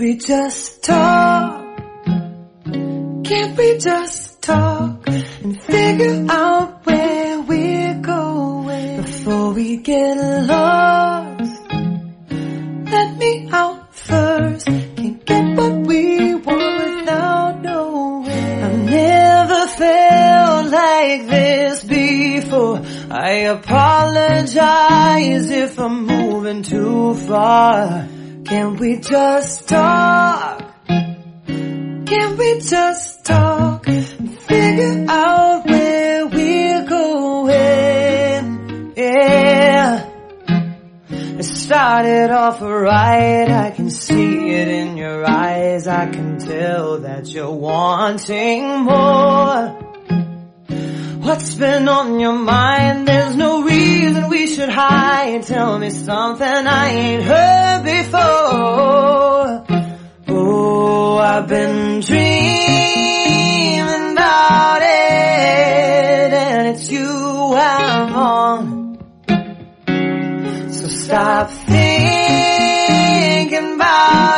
we just talk? Can't we just talk and figure out where we're going before we get lost? Let me out first. Can't get what we want without knowing. I've never felt like this before. I apologize if I'm moving too far. Can we just talk? Can we just talk and figure out where we're going? Yeah. It started off right, I can see it in your eyes. I can tell that you're wanting more. What's been on your mind? There's no reason we should hide. Tell me something I ain't heard before. Oh, I've been dreaming about it, and it's you I'm on. So stop thinking about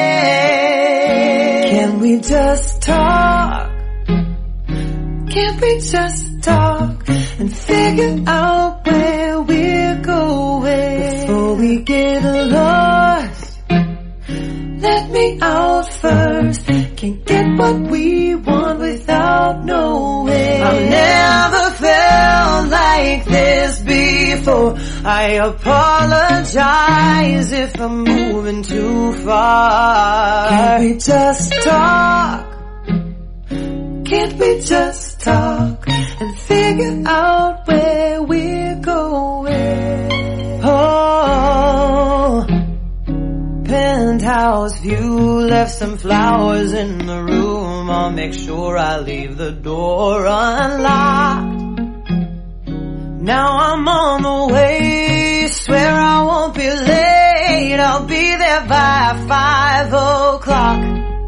it. Can we just talk? Can't we just talk and figure out where we're going before we get lost? Let me out first. Can't get what we want without knowing. I've never felt like this before. I apologize if I'm moving too far. Can we just talk? Can't we just talk and figure out where we're going? Oh, penthouse view, left some flowers in the room. I'll make sure I leave the door unlocked. Now I'm on the way, swear I won't be late. I'll be there by 5 o'clock.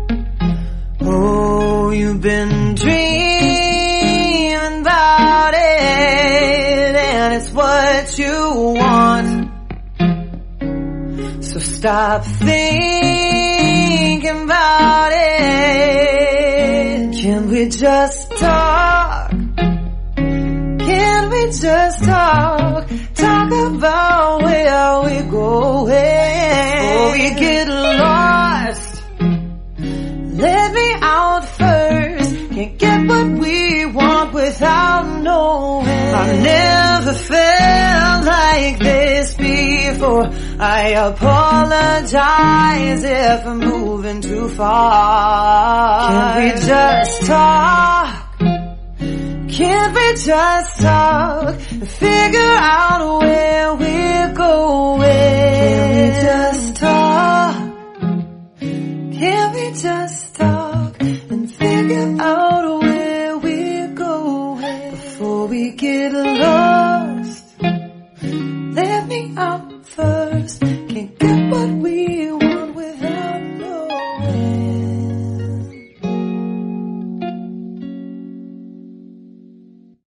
Oh, you've been dreaming about it, and it's what you want. So stop thinking about it. Can we just talk? Can we just talk? Talk about where we're going before we get lost. Let me out first. Can't get what we want without knowing. I've never felt like this before. I apologize if I'm moving too far. Can we just talk? Can't we just talk and figure out where we're going? Can we just talk? Can we just talk and figure out where we're going before we get lost? Let me out first.